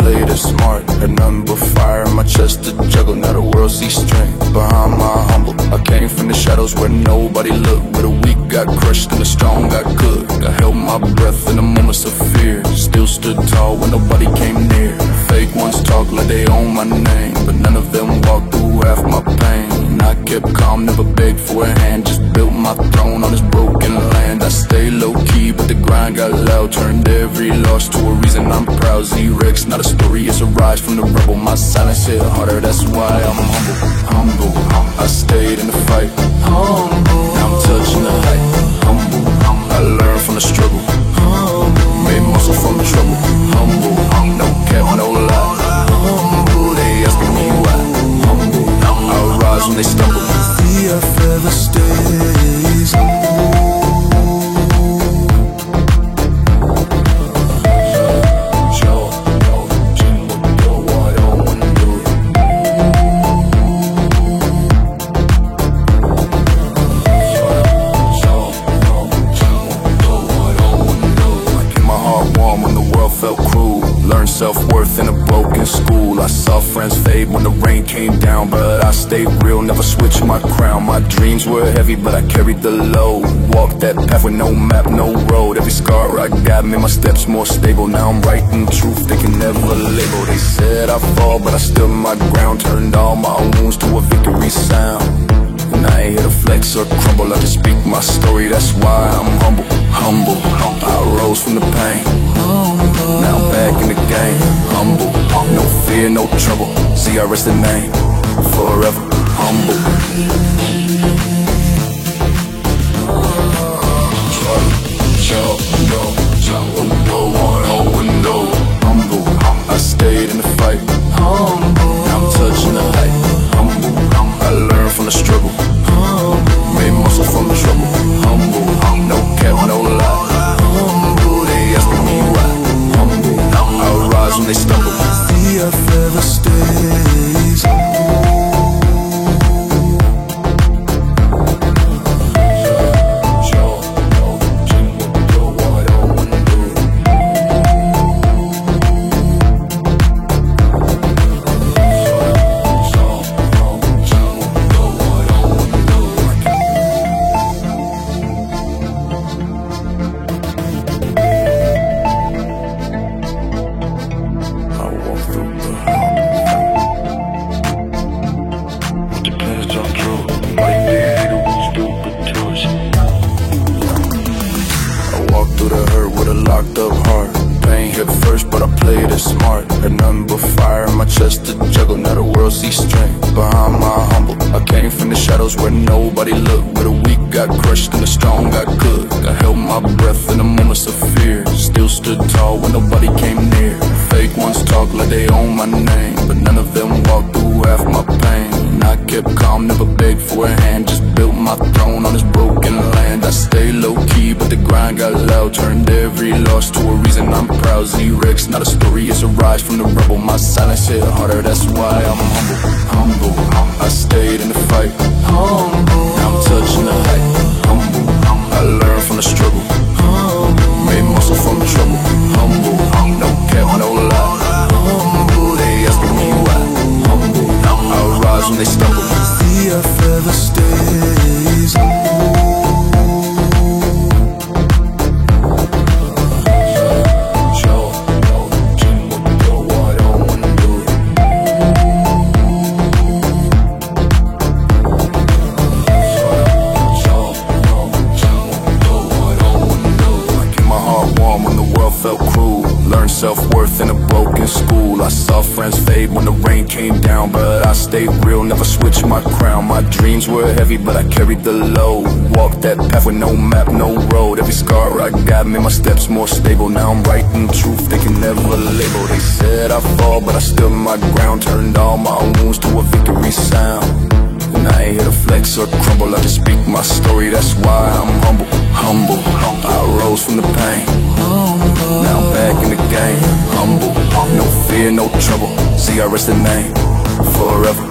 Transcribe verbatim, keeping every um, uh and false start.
played it smart. Had nothing but fire in my chest to juggle. Now the world sees strength behind my humble. I came from the shadows where nobody looked, where the weak got crushed and the strong got cooked. I held my breath in the moments of fear, still stood tall when nobody came near. Fake ones talk like they own my name, but none of them walked through half my pain. And I kept calm, never begged for a hand, just built my throne on this broken land. I stayed low-key, but the grind got loud, turned every loss to a reason I'm proud. Z-Rex, not a story, it's a rise from the rebel. My silence hit harder, that's why I'm humble. Humble, I stayed in the fight. Humble, now I'm touching the height. Humble, I learned from the struggle. Humble, made muscle from the trouble. Humble, no cap, no lie. Humble, they asking me why. Humble, I rise when they stumble. The forever stays. Self-worth in a broken school. I saw friends fade when the rain came down, but I stayed real, never switched my crown. My dreams were heavy, but I carried the load. Walked that path with no map, no road. Every scar I got made my steps more stable. Now I'm writing truth they can never label. They said I fall, but I stood my ground. Turned all my wounds to a victory sound. And I ain't here to flex or crumble, I just speak my story, that's why I'm humble. Humble, I rose from the pain. Now I'm back in the game. Humble, no fear, no trouble. Z R S the name, forever humble. Humble, I stayed in the fight. Now I'm touching the height. Humble, I learned from the struggle. Made muscle from the trouble. Humble, no cap, no lie. Humble, they asking me why. Humble, I rise when they stumble. The earth ever stays. Where nobody looked, where the weak got crushed and the strong got cooked. I held my breath in the moments of fear, still stood tall when nobody came near. Fake ones talk like they own my name, but none of them walked through half my pain. And I kept calm, never begged for a hand, just built my throne on this broken land. I stayed low-key, but the grind got loud, turned every loss to a reason I'm proud. Z-Rex, not a story, it's a rise from the rebel. My silence hit harder, that's why I'm humble. Humble, I stayed in the fight. Humble, now I'm touching the height. Humble, I learned from the struggle. Humble, made muscle from the trouble. Humble, no cap, no lie. Humble, they asking me why. Humble, I rise when they stumble. The earth ever stays. Self-worth in a broken school. I saw friends fade when the rain came down, but I stayed real, never switched my crown. My dreams were heavy, but I carried the load. Walked that path with no map, no road. Every scar I got made my steps more stable. Now I'm writing truth they can never label. They said I fall, but I stood my ground. Turned all my wounds to a victory sound. And I ain't here to flex or crumble, I just speak my story, that's why I'm humble. Humble, I rose from the pain. Now I'm back in the game. Humble, no fear, no trouble. Z R S the name, forever